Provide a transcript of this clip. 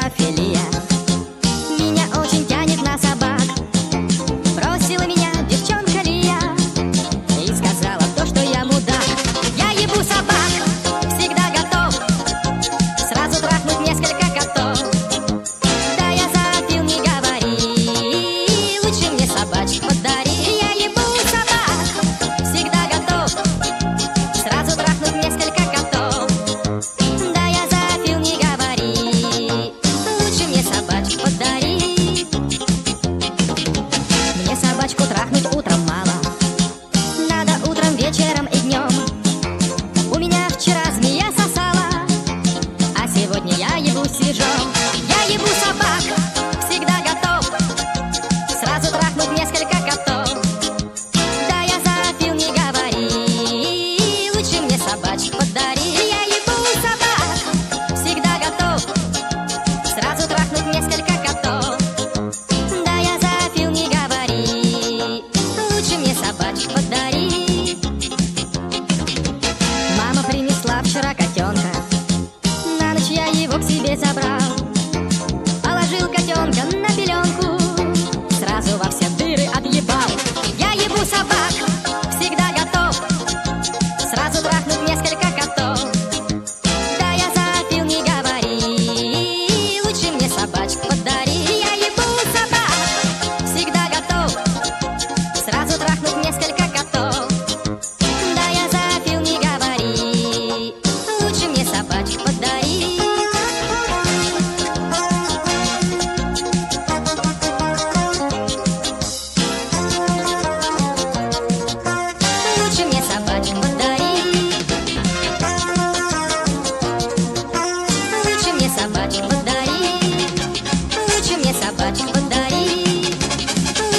зоофилия. Меня очень тянет на собак. Бросила меня девчонка Лия и сказала то, что я мудак. Я ебу собак, всегда готов сразу трахнуть несколько котов. Да я зоофил, не говори, лучше мне собачек подари. Я ебу собак, всегда готов сразу трахнуть несколько котов. Да я зоофил, не говори, лучше мне собачек подари. Мне собачку трахнуть утром мало, надо утром, вечером и днем. У меня вчера змея сосала, а сегодня я ебу свежом. Я ебу собак, всегда готов сразу трахнуть несколько котов. Да я зоофил, не говори, лучше мне собачек подари. Я ебу собак, всегда готов сразу трахнуть несколько котов. Да я зоофил, не говори, лучше мне собачек подари. Мама принесла вчера котенка, на ночь я его к себе забрал. Положил котенка на пеленку, сразу во все дыры отъебал. Я ебу собак, всегда готов сразу трахнуть несколько котов. Да я зоофил, не говори, лучше мне собачек подари. Я ебу собак, всегда готов сразу трахнуть несколько котов. Да я зоофил, не говори, лучше мне собачек подари. Лучше мне собачек подари. Лучше мне собачек подари.